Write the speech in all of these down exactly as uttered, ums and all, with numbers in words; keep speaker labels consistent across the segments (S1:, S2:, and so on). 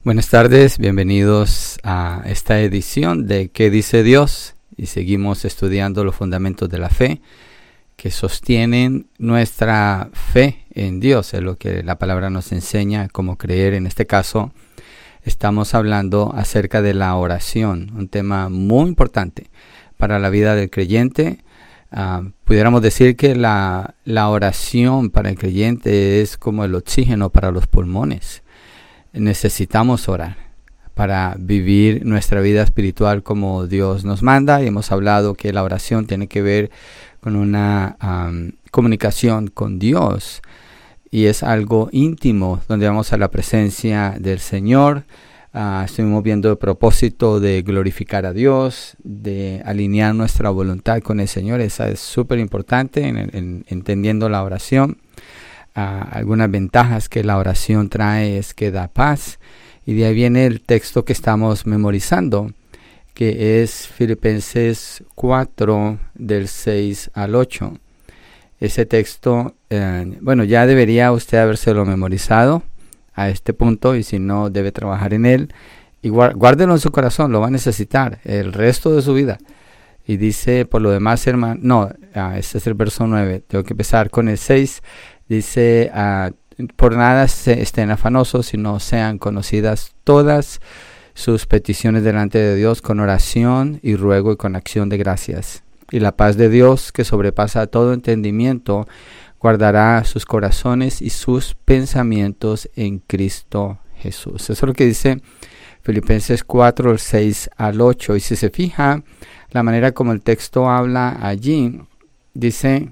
S1: Buenas tardes, bienvenidos a esta edición de ¿Qué dice Dios? Y seguimos estudiando los fundamentos de la fe que sostienen nuestra fe en Dios, es lo que la palabra nos enseña, cómo creer. En este caso estamos hablando acerca de la oración, un tema muy importante para la vida del creyente. Uh, pudiéramos decir que la, la oración para el creyente es como el oxígeno para los pulmones. Necesitamos orar para vivir nuestra vida espiritual como Dios nos manda, y hemos hablado que la oración tiene que ver con una um, comunicación con Dios, y es algo íntimo donde vamos a la presencia del Señor. Uh, estuvimos viendo el propósito de glorificar a Dios, de alinear nuestra voluntad con el Señor. Esa es súper importante en, en, entendiendo la oración. Uh, algunas ventajas que la oración trae es que da paz, y de ahí viene el texto que estamos memorizando, que es Filipenses cuatro del seis al ocho. Ese texto, eh, bueno, ya debería usted habérselo memorizado a este punto, y si no, debe trabajar en él, y guárdelo en su corazón, lo va a necesitar el resto de su vida. Y dice, por lo demás, hermano, no, ah, este es el verso nueve, tengo que empezar con el seis. Dice, uh, por nada se estén afanosos, sino sean conocidas todas sus peticiones delante de Dios con oración y ruego y con acción de gracias. Y la paz de Dios, que sobrepasa todo entendimiento, guardará sus corazones y sus pensamientos en Cristo Jesús. Eso es lo que dice Filipenses cuatro, el seis al ocho. Y si se fija, la manera como el texto habla allí, dice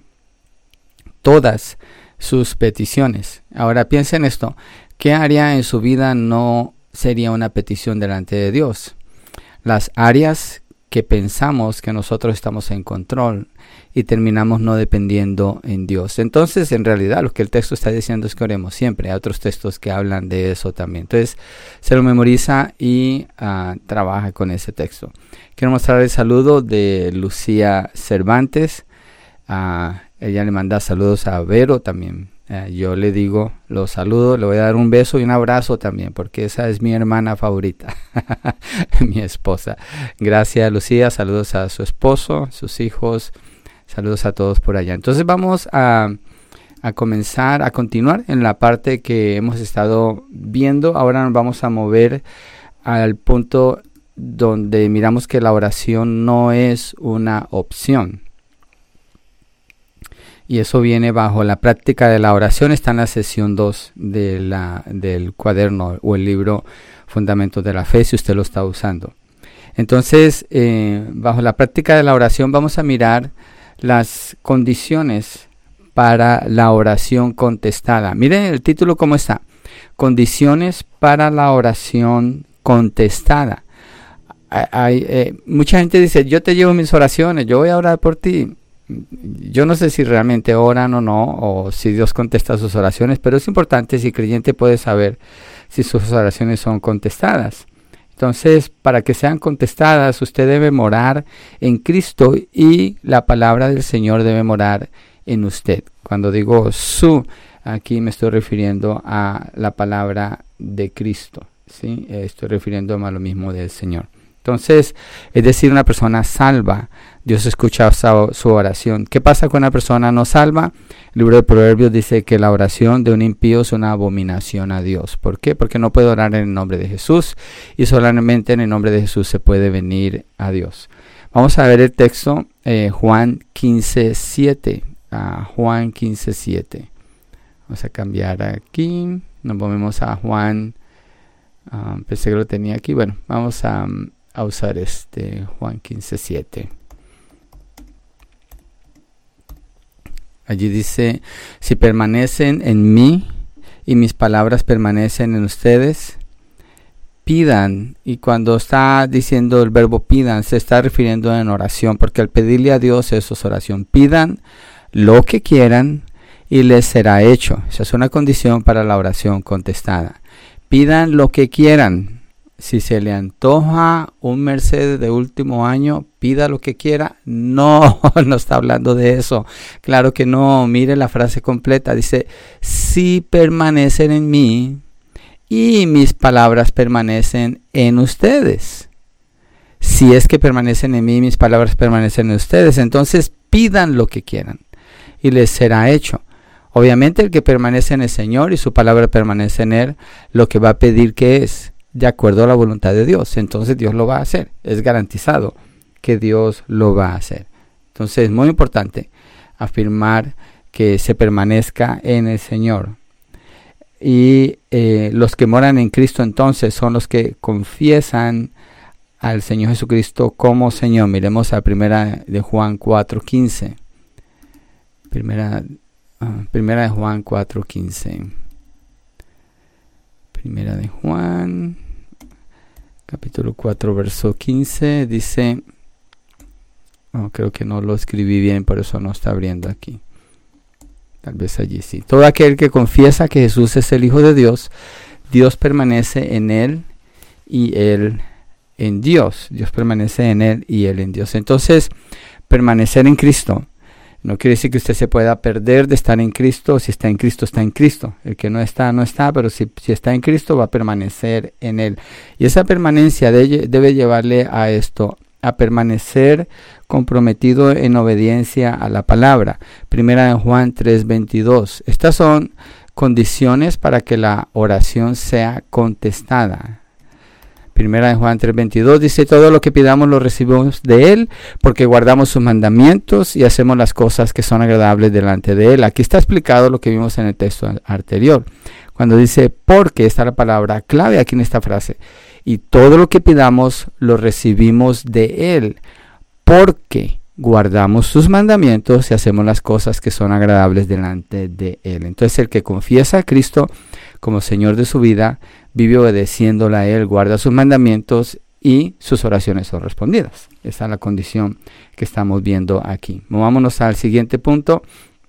S1: todas sus peticiones. Ahora piensa en esto. ¿Qué área en su vida no sería una petición delante de Dios? Las áreas que pensamos que nosotros estamos en control y terminamos no dependiendo en Dios. Entonces, en realidad, lo que el texto está diciendo es que oremos siempre. Hay otros textos que hablan de eso también. Entonces, se lo memoriza y uh, trabaja con ese texto. Quiero mostrar el saludo de Lucía Cervantes. Uh, ella le manda saludos a Vero también. Uh, yo le digo los saludos, le voy a dar un beso y un abrazo también, porque esa es mi hermana favorita, mi esposa. Gracias, Lucía. Saludos a su esposo, sus hijos. Saludos a todos por allá. Entonces vamos a, a comenzar, a continuar en la parte que hemos estado viendo. Ahora nos vamos a mover al punto donde miramos que la oración no es una opción. Y eso viene bajo la práctica de la oración. Está en la sesión dos de la, del cuaderno o el libro Fundamentos de la Fe, si usted lo está usando. Entonces, eh, bajo la práctica de la oración vamos a mirar las condiciones para la oración contestada. Miren el título cómo está. Condiciones para la oración contestada. Hay, eh, mucha gente dice, yo te llevo mis oraciones, yo voy a orar por ti. Yo no sé si realmente oran o no, o si Dios contesta sus oraciones, pero es importante si el creyente puede saber si sus oraciones son contestadas. Entonces, para que sean contestadas, usted debe morar en Cristo y la palabra del Señor debe morar en usted. Cuando digo su, aquí me estoy refiriendo a la palabra de Cristo, ¿sí? Estoy refiriéndome a lo mismo del Señor. Entonces, es decir, una persona salva, Dios escucha su oración. ¿Qué pasa con una persona no salva? El libro de Proverbios dice que la oración de un impío es una abominación a Dios. ¿Por qué? Porque no puede orar en el nombre de Jesús, y solamente en el nombre de Jesús se puede venir a Dios. Vamos a ver el texto, eh, Juan quince, siete. Uh, Juan quince, siete. Vamos a cambiar aquí. Nos movemos a Juan. Um, pensé que lo tenía aquí. Bueno, vamos a... Um, a usar este Juan quince, siete. Allí dice, si permanecen en mí y mis palabras permanecen en ustedes, pidan. Y cuando está diciendo el verbo pidan, se está refiriendo en oración, porque al pedirle a Dios eso es oración. Pidan lo que quieran y les será hecho. Esa es una condición para la oración contestada. Pidan lo que quieran. Si se le antoja un Mercedes de último año, pida lo que quiera. No, no está hablando de eso. Claro que no. Mire la frase completa. Dice, si permanecen en mí y mis palabras permanecen en ustedes. Si es que permanecen en mí, mis palabras permanecen en ustedes, entonces pidan lo que quieran y les será hecho. Obviamente el que permanece en el Señor y su palabra permanece en él, lo que va a pedir que es de acuerdo a la voluntad de Dios, entonces Dios lo va a hacer. Es garantizado que Dios lo va a hacer. Entonces es muy importante afirmar que se permanezca en el Señor. Y eh, los que moran en Cristo entonces son los que confiesan al Señor Jesucristo como Señor. Miremos a primera de Juan cuatro quince. Primera, uh, primera de Juan cuatro quince. Primera de Juan, capítulo cuatro, verso quince, dice, oh, creo que no lo escribí bien, por eso no está abriendo aquí. Tal vez allí sí. Todo aquel que confiesa que Jesús es el Hijo de Dios, Dios permanece en él y él en Dios. Dios permanece en él y él en Dios. Entonces, permanecer en Cristo no quiere decir que usted se pueda perder de estar en Cristo. Si está en Cristo, está en Cristo. El que no está, no está, pero si, si está en Cristo, va a permanecer en él. Y esa permanencia de, debe llevarle a esto, a permanecer comprometido en obediencia a la palabra. Primera de Juan tres veintidós. Estas son condiciones para que la oración sea contestada. Primera de Juan tres veintidós dice, todo lo que pidamos lo recibimos de Él, porque guardamos sus mandamientos y hacemos las cosas que son agradables delante de Él. Aquí está explicado lo que vimos en el texto anterior. Cuando dice, porque, está la palabra clave aquí en esta frase. Y todo lo que pidamos lo recibimos de Él, porque guardamos sus mandamientos y hacemos las cosas que son agradables delante de Él. Entonces el que confiesa a Cristo como Señor de su vida, vive obedeciéndole a Él, guarda sus mandamientos y sus oraciones son respondidas. Esa es la condición que estamos viendo aquí. Movámonos al siguiente punto.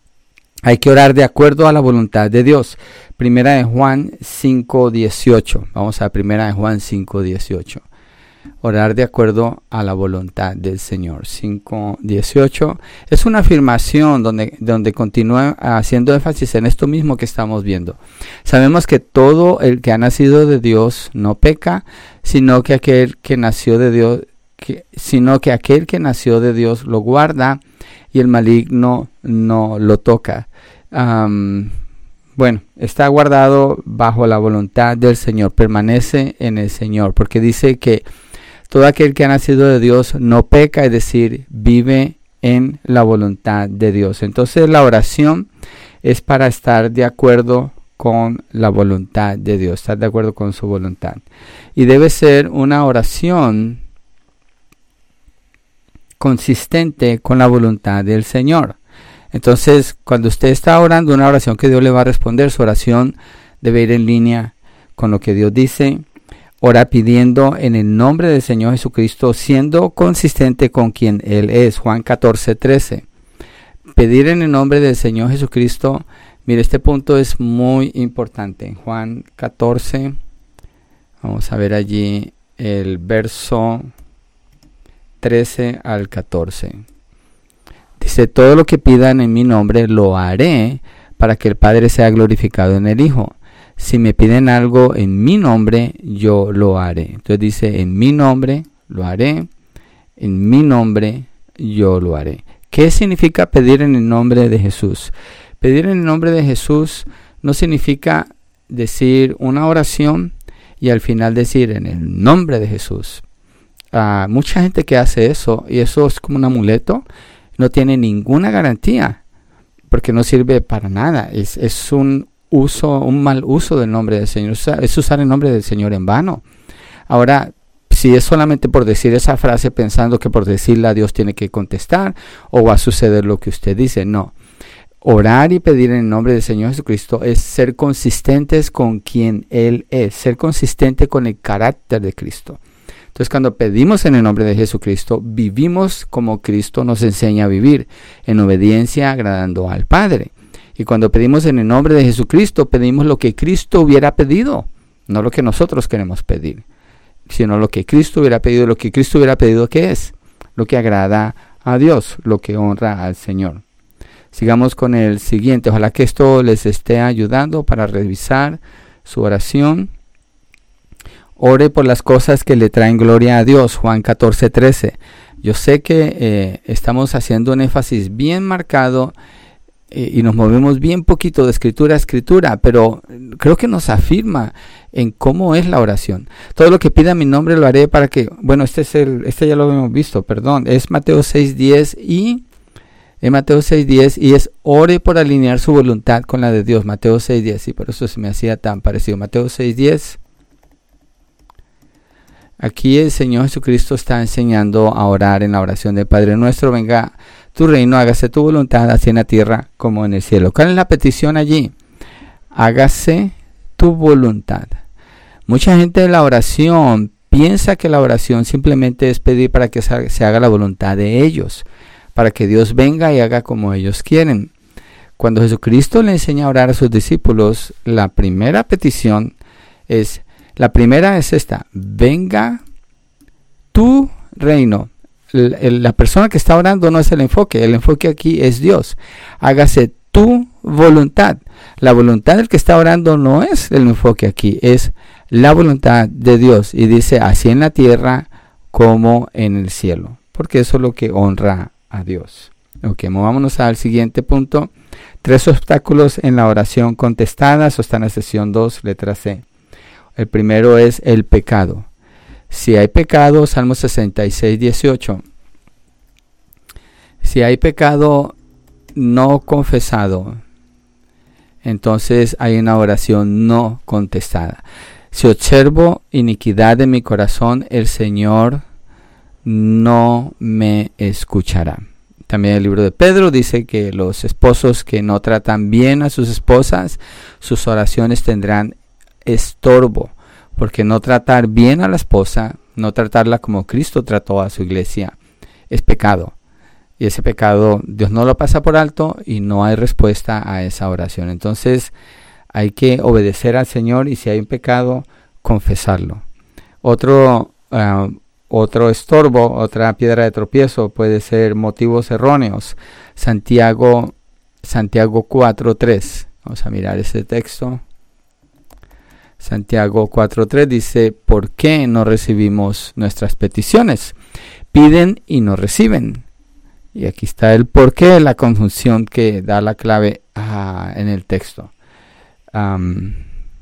S1: Hay que orar de acuerdo a la voluntad de Dios. Primera de Juan cinco dieciocho. Vamos a Primera de Juan cinco dieciocho. Orar de acuerdo a la voluntad del Señor. cinco dieciocho es una afirmación donde, donde continúa haciendo énfasis en esto mismo que estamos viendo. Sabemos que todo el que ha nacido de Dios no peca, sino que aquel que nació de Dios, que, sino que aquel que nació de Dios lo guarda y el maligno no lo toca. Um, bueno, está guardado bajo la voluntad del Señor, permanece en el Señor, porque dice que todo aquel que ha nacido de Dios no peca, es decir, vive en la voluntad de Dios. Entonces la oración es para estar de acuerdo con la voluntad de Dios, estar de acuerdo con su voluntad. Y debe ser una oración consistente con la voluntad del Señor. Entonces, cuando usted está orando una oración que Dios le va a responder, su oración debe ir en línea con lo que Dios dice. Ora pidiendo en el nombre del Señor Jesucristo, siendo consistente con quien Él es. Juan catorce trece. Pedir en el nombre del Señor Jesucristo. Mire, este punto es muy importante. Juan catorce. Vamos a ver allí el verso trece al catorce. Dice, todo lo que pidan en mi nombre lo haré para que el Padre sea glorificado en el Hijo. Si me piden algo en mi nombre, yo lo haré. Entonces dice, en mi nombre lo haré, en mi nombre yo lo haré. ¿Qué significa pedir en el nombre de Jesús? Pedir en el nombre de Jesús no significa decir una oración y al final decir en el nombre de Jesús. Uh, mucha gente que hace eso, y eso es como un amuleto, no tiene ninguna garantía, porque no sirve para nada. Es, es un uso, un mal uso del nombre del Señor, es usar el nombre del Señor en vano. Ahora, si es solamente por decir esa frase pensando que por decirla Dios tiene que contestar o va a suceder lo que usted dice, no. Orar y pedir en el nombre del Señor Jesucristo es ser consistentes con quien Él es, ser consistente con el carácter de Cristo. Entonces, cuando pedimos en el nombre de Jesucristo, vivimos como Cristo nos enseña a vivir, en obediencia, agradando al Padre. Y cuando pedimos en el nombre de Jesucristo, pedimos lo que Cristo hubiera pedido, no lo que nosotros queremos pedir, sino lo que Cristo hubiera pedido. Lo que Cristo hubiera pedido, ¿qué es? Lo que agrada a Dios, lo que honra al Señor. Sigamos con el siguiente. Ojalá que esto les esté ayudando para revisar su oración Ore por las cosas que le traen gloria a Dios, Juan catorce trece. Yo sé que eh, estamos haciendo un énfasis bien marcado eh, y nos movemos bien poquito de escritura a escritura, pero creo que nos afirma en cómo es la oración. Todo lo que pida mi nombre lo haré para que, bueno, este es el, este ya lo hemos visto, perdón, es Mateo seis diez y en Mateo seis diez y es ore por alinear su voluntad con la de Dios. Mateo seis diez, y por eso se me hacía tan parecido. Mateo seis diez. Aquí el Señor Jesucristo está enseñando a orar en la oración del Padre Nuestro. Venga tu reino, hágase tu voluntad, así en la tierra como en el cielo. ¿Cuál es la petición allí? Hágase tu voluntad. Mucha gente en la oración piensa que la oración simplemente es pedir para que se haga la voluntad de ellos, para que Dios venga y haga como ellos quieren. Cuando Jesucristo le enseña a orar a sus discípulos, la primera petición es, la primera es esta: venga tu reino. La, la persona que está orando no es el enfoque, el enfoque aquí es Dios. Hágase tu voluntad. La voluntad del que está orando no es el enfoque aquí, es la voluntad de Dios. Y dice, así en la tierra como en el cielo, porque eso es lo que honra a Dios. Ok, movámonos al siguiente punto. Tres obstáculos en la oración contestada. Eso está en la sesión dos, letra C. El primero es el pecado. Si hay pecado, Salmo sesenta y seis, dieciocho. Si hay pecado no confesado, entonces hay una oración no contestada. Si observo iniquidad en mi corazón, el Señor no me escuchará. También el libro de Pedro dice que los esposos que no tratan bien a sus esposas, sus oraciones tendrán estorbo, porque no tratar bien a la esposa, no tratarla como Cristo trató a su iglesia, es pecado. Y ese pecado Dios no lo pasa por alto y no hay respuesta a esa oración. Entonces hay que obedecer al Señor y si hay un pecado, confesarlo. Otro, uh, otro estorbo, otra piedra de tropiezo puede ser motivos erróneos. Santiago, Santiago cuatro tres. Vamos a mirar ese texto. Santiago cuatro tres dice, ¿por qué no recibimos nuestras peticiones? Piden y no reciben. Y aquí está el por qué, la conjunción que da la clave ah, en el texto. Um,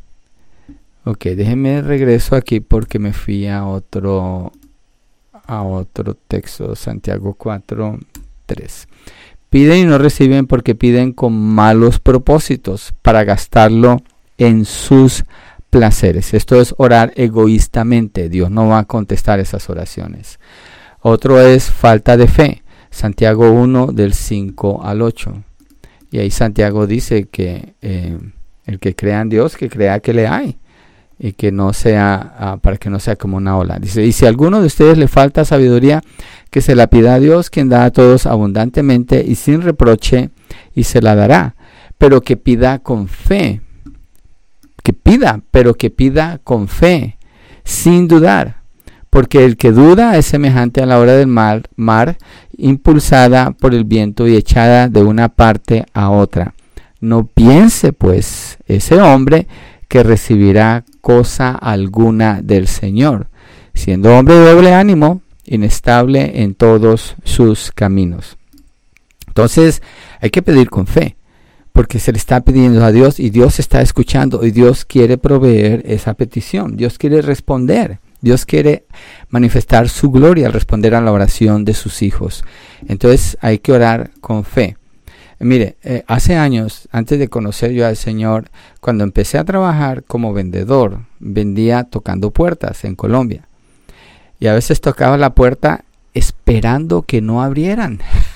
S1: ok, déjenme regreso aquí porque me fui a otro, a otro texto, Santiago cuatro tres. Piden y no reciben porque piden con malos propósitos para gastarlo en sus placeres. Esto es orar egoístamente. Dios no va a contestar esas oraciones. Otro es falta de fe. Santiago uno del cinco al ocho. Y ahí Santiago dice que eh, el que crea en Dios, que crea que le hay. Y que no sea, uh, para que no sea como una ola. Dice, y si a alguno de ustedes le falta sabiduría, que se la pida a Dios, quien da a todos abundantemente y sin reproche, y se la dará. Pero que pida con fe. Que pida, pero que pida con fe, sin dudar. Porque el que duda es semejante a la ola del mar, mar, impulsada por el viento y echada de una parte a otra. No piense, pues, ese hombre que recibirá cosa alguna del Señor, siendo hombre de doble ánimo, inestable en todos sus caminos. Entonces, hay que pedir con fe, porque se le está pidiendo a Dios y Dios está escuchando y Dios quiere proveer esa petición. Dios quiere responder. Dios quiere manifestar su gloria al responder a la oración de sus hijos. Entonces hay que orar con fe. Mire, eh, hace años, antes de conocer yo al Señor, cuando empecé a trabajar como vendedor, vendía tocando puertas en Colombia. Y a veces tocaba la puerta esperando que no abrieran.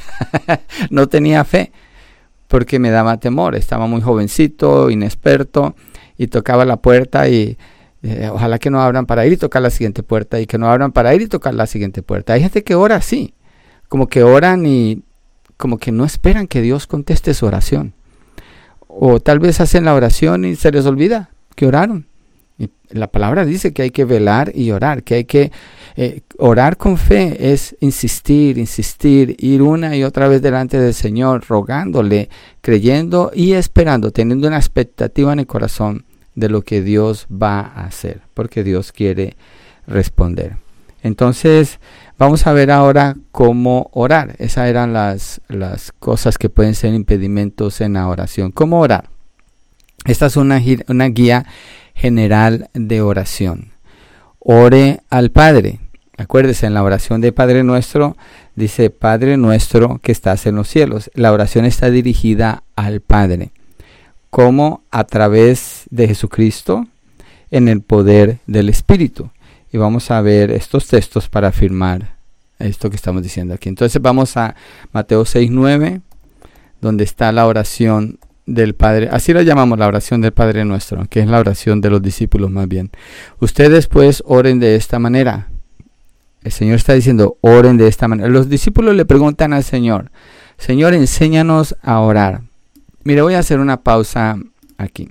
S1: No tenía fe, porque me daba temor. Estaba muy jovencito, inexperto, y tocaba la puerta y Eh, ojalá que no abran para ir y tocar la siguiente puerta y que no abran para ir y tocar la siguiente puerta. Hay gente que ora así, como que oran y como que no esperan que Dios conteste su oración. O tal vez hacen la oración y se les olvida que oraron. Y la palabra dice que hay que velar y orar, que hay que eh, orar con fe es insistir, insistir, ir una y otra vez delante del Señor, rogándole, creyendo y esperando, teniendo una expectativa en el corazón de lo que Dios va a hacer, porque Dios quiere responder. Entonces, vamos a ver ahora cómo orar. Esas eran las, las cosas que pueden ser impedimentos en la oración. ¿Cómo orar? Esta es una, una guía general de oración. Ore al Padre. Acuérdese, en la oración de Padre Nuestro, dice Padre Nuestro que estás en los cielos. La oración está dirigida al Padre. ¿Cómo? A través de Jesucristo en el poder del Espíritu. Y vamos a ver estos textos para afirmar esto que estamos diciendo aquí. Entonces vamos a Mateo seis nueve, donde está la oración del Padre. Así la llamamos, la oración del Padre Nuestro, que es la oración de los discípulos más bien. Ustedes pues oren de esta manera. El Señor está diciendo, oren de esta manera. Los discípulos le preguntan al Señor, Señor, enséñanos a orar. Mire, voy a hacer una pausa aquí.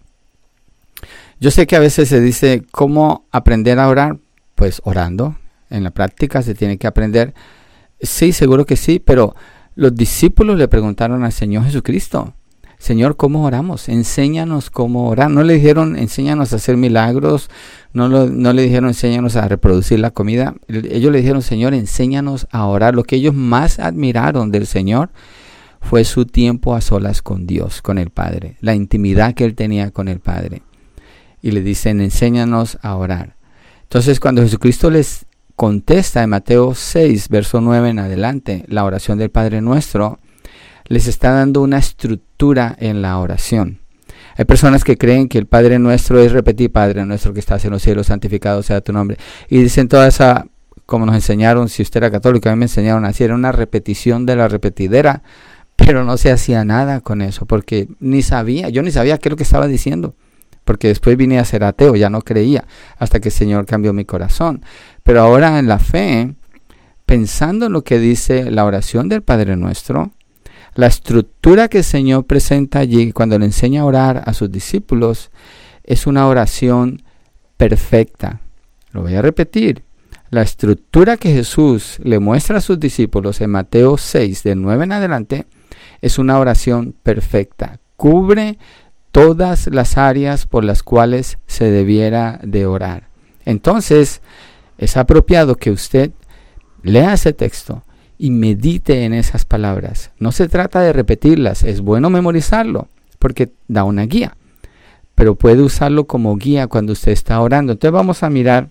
S1: Yo sé que a veces se dice, ¿cómo aprender a orar? Pues orando. En la práctica se tiene que aprender. Sí, seguro que sí, pero los discípulos le preguntaron al Señor Jesucristo, Señor, ¿cómo oramos? Enséñanos cómo orar. No le dijeron, enséñanos a hacer milagros. No, lo, no le dijeron, enséñanos a reproducir la comida. Ellos le dijeron, Señor, enséñanos a orar. Lo que ellos más admiraron del Señor fue su tiempo a solas con Dios, con el Padre. La intimidad que él tenía con el Padre. Y le dicen, enséñanos a orar. Entonces, cuando Jesucristo les contesta en Mateo seis, verso nueve en adelante, la oración del Padre Nuestro, les está dando una estructura en la oración. Hay personas que creen que el Padre Nuestro es repetir, Padre Nuestro que estás en los cielos, santificado sea tu nombre. Y dicen toda esa, como nos enseñaron, si usted era católico, a mí me enseñaron así, era una repetición de la repetidera, pero no se hacía nada con eso, porque ni sabía, yo ni sabía qué es lo que estaba diciendo, porque después vine a ser ateo, ya no creía, hasta que el Señor cambió mi corazón. Pero ahora en la fe, pensando en lo que dice la oración del Padre Nuestro, la estructura que el Señor presenta allí cuando le enseña a orar a sus discípulos es una oración perfecta. Lo voy a repetir. La estructura que Jesús le muestra a sus discípulos en Mateo seis, del nueve en adelante, es una oración perfecta. Cubre todas las áreas por las cuales se debiera de orar. Entonces, es apropiado que usted lea ese texto y medite en esas palabras. No se trata de repetirlas, es bueno memorizarlo porque da una guía, pero puede usarlo como guía cuando usted está orando. Entonces vamos a mirar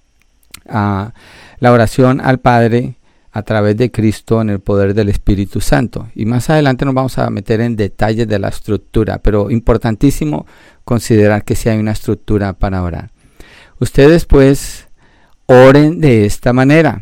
S1: a la oración al Padre a través de Cristo en el poder del Espíritu Santo. Y más adelante nos vamos a meter en detalles de la estructura, pero importantísimo considerar que sí hay una estructura para orar. Ustedes pues oren de esta manera.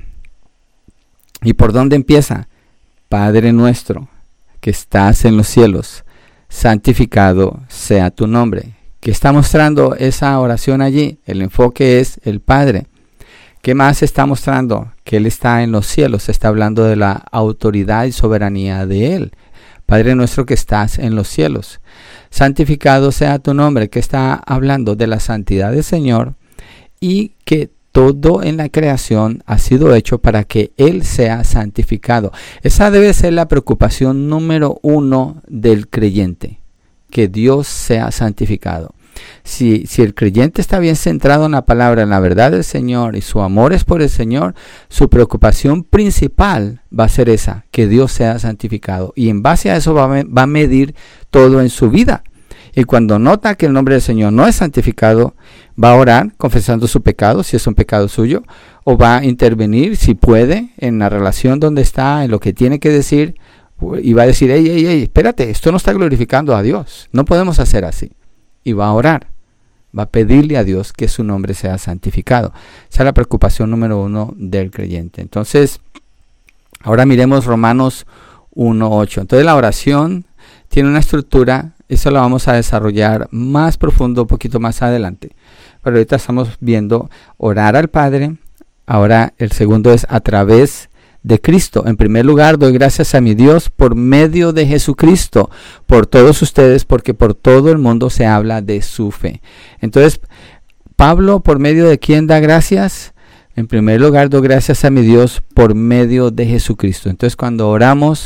S1: ¿Y por dónde empieza? Padre nuestro, que estás en los cielos, santificado sea tu nombre. ¿Qué está mostrando esa oración allí? El enfoque es el Padre. ¿Qué más está mostrando? Que Él está en los cielos. Está hablando de la autoridad y soberanía de Él. Padre nuestro que estás en los cielos. Santificado sea tu nombre. Que está hablando de la santidad del Señor y que todo en la creación ha sido hecho para que Él sea santificado. Esa debe ser la preocupación número uno del creyente. Que Dios sea santificado. Si, si el creyente está bien centrado en la palabra, en la verdad del Señor y su amor es por el Señor, su preocupación principal va a ser esa, que Dios sea santificado. Y en base a eso va a, va a medir todo en su vida. Y cuando nota que el nombre del Señor no es santificado, va a orar confesando su pecado, si es un pecado suyo, o va a intervenir, si puede, en la relación donde está, en lo que tiene que decir, y va a decir, hey, hey, hey, espérate, esto no está glorificando a Dios, no podemos hacer así. Y va a orar, va a pedirle a Dios que su nombre sea santificado. Esa es la preocupación número uno del creyente. Entonces, ahora miremos Romanos uno ocho. Entonces la oración tiene una estructura, eso lo vamos a desarrollar más profundo un poquito más adelante. Pero ahorita estamos viendo orar al Padre. Ahora el segundo es a través de Cristo. En primer lugar, doy gracias a mi Dios por medio de Jesucristo, por todos ustedes, porque por todo el mundo se habla de su fe. Entonces, Pablo, ¿por medio de quién da gracias? En primer lugar, doy gracias a mi Dios por medio de Jesucristo. Entonces, cuando oramos,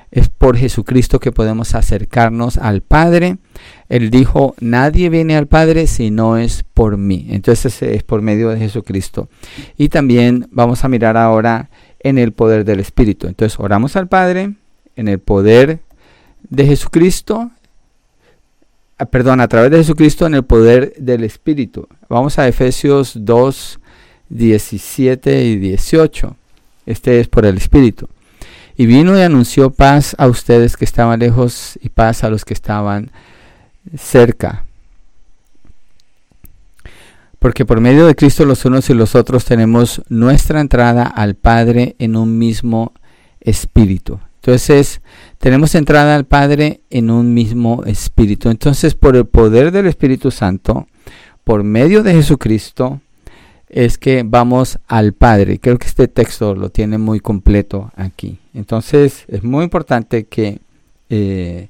S1: Es por Jesucristo que podemos acercarnos al Padre. Él dijo, nadie viene al Padre si no es por mí. Entonces es por medio de Jesucristo. Y también vamos a mirar ahora en el poder del Espíritu. Entonces oramos al Padre en el poder de Jesucristo. Perdón, a través de Jesucristo en el poder del Espíritu. Vamos a Efesios dos, diecisiete y dieciocho. Este es por el Espíritu. Y vino y anunció paz a ustedes que estaban lejos y paz a los que estaban cerca. Porque por medio de Cristo los unos y los otros tenemos nuestra entrada al Padre en un mismo Espíritu. Entonces, tenemos entrada al Padre en un mismo Espíritu. Entonces, por el poder del Espíritu Santo, por medio de Jesucristo, es que vamos al Padre. Creo que este texto lo tiene muy completo aquí. Entonces es muy importante que, eh,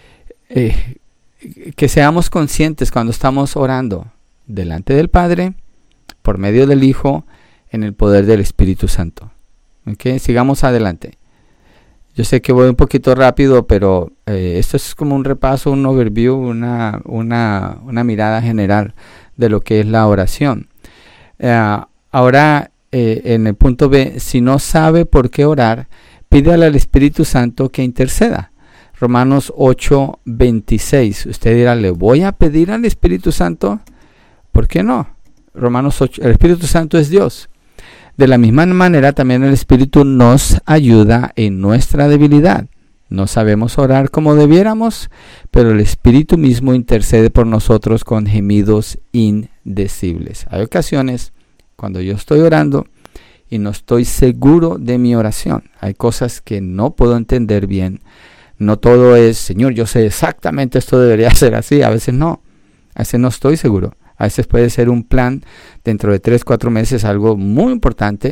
S1: eh, que seamos conscientes cuando estamos orando delante del Padre, por medio del Hijo, en el poder del Espíritu Santo. ¿Okay? Sigamos adelante. Yo sé que voy un poquito rápido, pero eh, esto es como un repaso, un overview, una, una, una mirada general de lo que es la oración. Uh, ahora eh, en el punto B, si no sabe por qué orar, pídale al Espíritu Santo que interceda. Romanos ocho, veintiséis. Usted dirá, ¿le voy a pedir al Espíritu Santo? ¿Por qué no? Romanos ocho, el Espíritu Santo es Dios. De la misma manera también el Espíritu nos ayuda en nuestra debilidad. No sabemos orar como debiéramos, pero el Espíritu mismo intercede por nosotros con gemidos indecibles. Hay ocasiones cuando yo estoy orando y no estoy seguro de mi oración. Hay cosas que no puedo entender bien. No todo es, Señor, yo sé exactamente esto debería ser así. A veces no. A veces no estoy seguro. A veces puede ser un plan dentro de tres, cuatro meses, algo muy importante.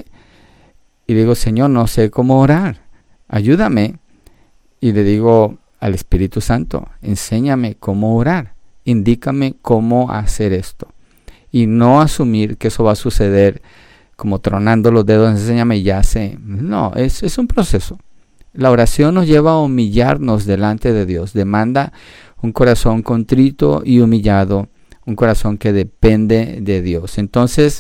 S1: Y digo, Señor, no sé cómo orar. Ayúdame. Y le digo al Espíritu Santo, enséñame cómo orar, indícame cómo hacer esto. Y no asumir que eso va a suceder como tronando los dedos, enséñame y ya sé. No, es, es un proceso. La oración nos lleva a humillarnos delante de Dios. Demanda un corazón contrito y humillado, un corazón que depende de Dios. Entonces,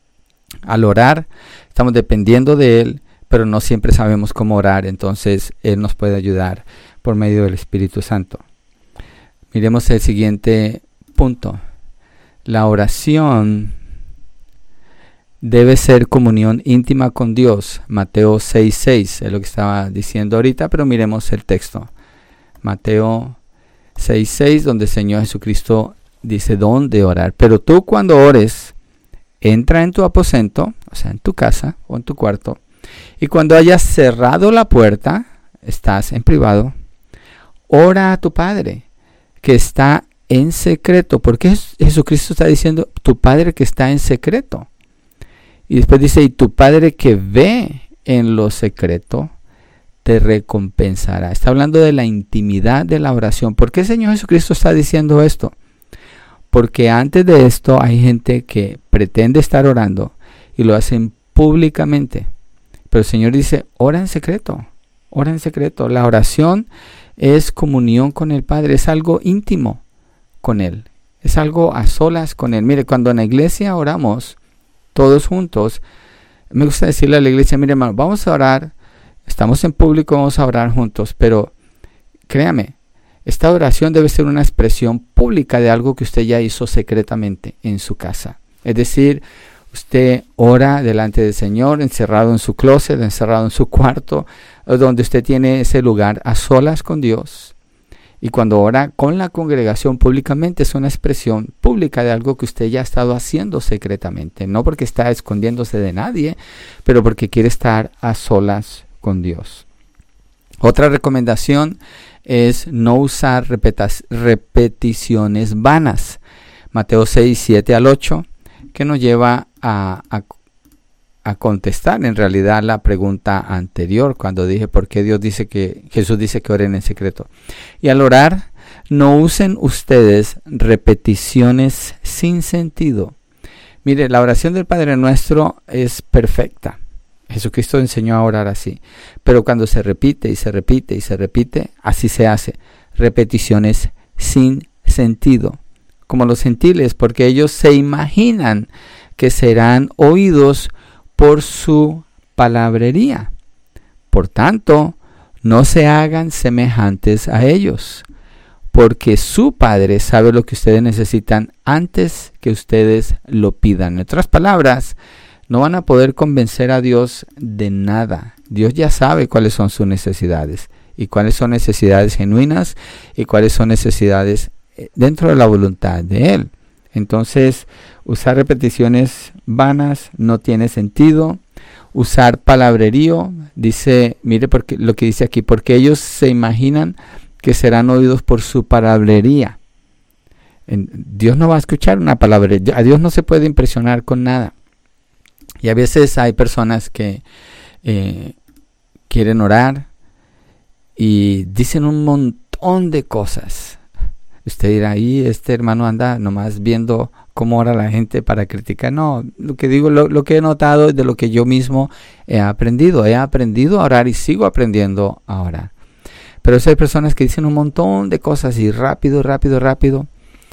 S1: al orar, estamos dependiendo de Él, pero no siempre sabemos cómo orar, entonces Él nos puede ayudar por medio del Espíritu Santo. Miremos el siguiente punto. La oración debe ser comunión íntima con Dios. Mateo seis, seis es lo que estaba diciendo ahorita, pero miremos el texto. Mateo seis, seis, donde el Señor Jesucristo dice dónde orar. Pero tú cuando ores, entra en tu aposento, o sea, en tu casa o en tu cuarto, y cuando hayas cerrado la puerta, estás en privado, ora a tu Padre que está en secreto. Porque Jesucristo está diciendo tu Padre que está en secreto. Y después dice, y tu Padre que ve en lo secreto, te recompensará. Está hablando de la intimidad de la oración. ¿Por qué el Señor Jesucristo está diciendo esto? Porque antes de esto hay gente que pretende estar orando y lo hacen públicamente. Pero el Señor dice, ora en secreto, ora en secreto. La oración es comunión con el Padre, es algo íntimo con Él, es algo a solas con Él. Mire, cuando en la iglesia oramos todos juntos, me gusta decirle a la iglesia, mire hermano, vamos a orar, estamos en público, vamos a orar juntos, pero créame, esta oración debe ser una expresión pública de algo que usted ya hizo secretamente en su casa. Es decir, usted ora delante del Señor, encerrado en su closet, encerrado en su cuarto, donde usted tiene ese lugar a solas con Dios. Y cuando ora con la congregación públicamente, es una expresión pública de algo que usted ya ha estado haciendo secretamente. No porque está escondiéndose de nadie, pero porque quiere estar a solas con Dios. Otra recomendación es no usar repetas, repeticiones vanas. Mateo seis, siete al ocho, que nos lleva a, a, a contestar en realidad la pregunta anterior, cuando dije por qué Dios dice que, Jesús dice que oren en secreto. Y al orar, no usen ustedes repeticiones sin sentido. Mire, la oración del Padre Nuestro es perfecta. Jesucristo enseñó a orar así. Pero cuando se repite y se repite y se repite, así se hace. Repeticiones sin sentido. Como los gentiles, porque ellos se imaginan que serán oídos por su palabrería. Por tanto, no se hagan semejantes a ellos, porque su Padre sabe lo que ustedes necesitan antes que ustedes lo pidan. En otras palabras, no van a poder convencer a Dios de nada. Dios ya sabe cuáles son sus necesidades, y cuáles son necesidades genuinas, y cuáles son necesidades dentro de la voluntad de Él. Entonces, usar repeticiones vanas no tiene sentido. Usar palabrerío, dice, mire porque, lo que dice aquí, porque ellos se imaginan que serán oídos por su palabrería. En, Dios no va a escuchar una palabrería. A Dios no se puede impresionar con nada. Y a veces hay personas que eh, quieren orar y dicen un montón de cosas. Usted dirá, ahí este hermano anda nomás viendo cómo ora la gente para criticar. No, lo que digo, lo, lo que he notado es de lo que yo mismo he aprendido. He aprendido a orar y sigo aprendiendo a orar. Pero hay personas que dicen un montón de cosas y rápido, rápido, rápido.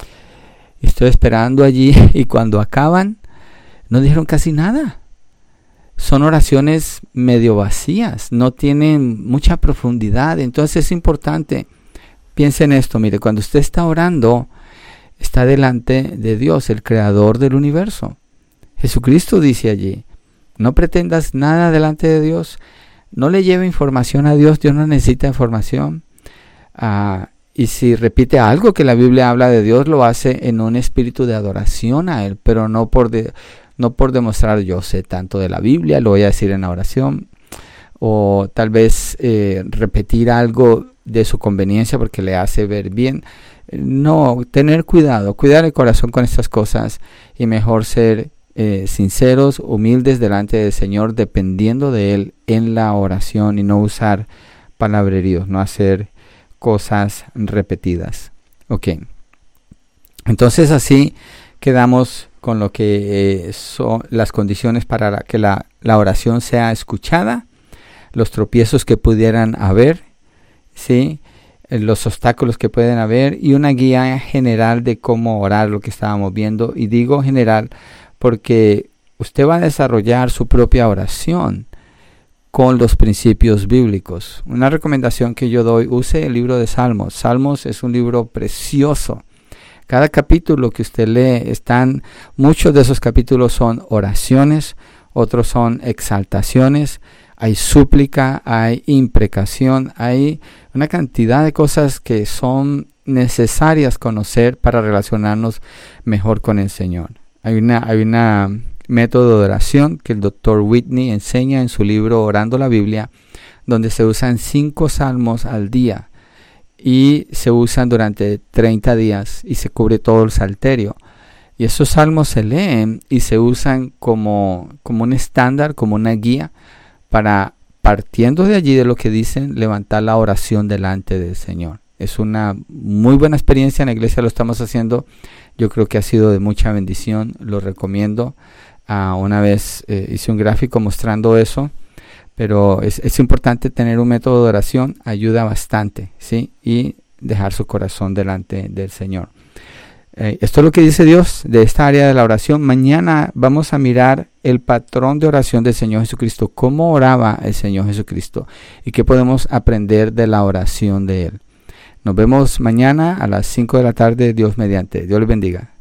S1: Estoy esperando allí y cuando acaban, no dijeron casi nada. Son oraciones medio vacías, no tienen mucha profundidad. Entonces es importante. Piensa en esto, mire, cuando usted está orando, está delante de Dios, el creador del universo. Jesucristo dice allí, no pretendas nada delante de Dios, no le lleve información a Dios, Dios no necesita información. Uh, y si repite algo que la Biblia habla de Dios, lo hace en un espíritu de adoración a Él, pero no por, de, no por demostrar yo sé tanto de la Biblia, lo voy a decir en la oración. O tal vez eh, repetir algo de su conveniencia porque le hace ver bien. No, tener cuidado, cuidar el corazón con estas cosas y mejor ser eh, sinceros, humildes delante del Señor, dependiendo de Él en la oración y no usar palabreríos, no hacer cosas repetidas. Ok, entonces así quedamos con lo que eh, son las condiciones para la, que la, la oración sea escuchada, los tropiezos que pudieran haber, ¿sí? Los obstáculos que pueden haber y una guía general de cómo orar, lo que estábamos viendo. Y digo general porque usted va a desarrollar su propia oración con los principios bíblicos. Una recomendación que yo doy, use el libro de Salmos. Salmos es un libro precioso. Cada capítulo que usted lee, están, muchos de esos capítulos son oraciones, otros son exaltaciones. Hay súplica, hay imprecación, hay una cantidad de cosas que son necesarias conocer para relacionarnos mejor con el Señor. Hay una, hay una método de oración que el doctor Whitney enseña en su libro Orando la Biblia, donde se usan cinco salmos al día y se usan durante treinta días y se cubre todo el salterio. Y esos salmos se leen y se usan como, como un estándar, como una guía, para, partiendo de allí de lo que dicen, levantar la oración delante del Señor. Es una muy buena experiencia, en la iglesia lo estamos haciendo, yo creo que ha sido de mucha bendición, lo recomiendo. Uh, una vez eh, hice un gráfico mostrando eso, pero es, es importante tener un método de oración, ayuda bastante, ¿sí? Y dejar su corazón delante del Señor. Eh, esto es lo que dice Dios de esta área de la oración. Mañana vamos a mirar el patrón de oración del Señor Jesucristo, cómo oraba el Señor Jesucristo y qué podemos aprender de la oración de Él. Nos vemos mañana a las cinco de la tarde, Dios mediante. Dios les bendiga.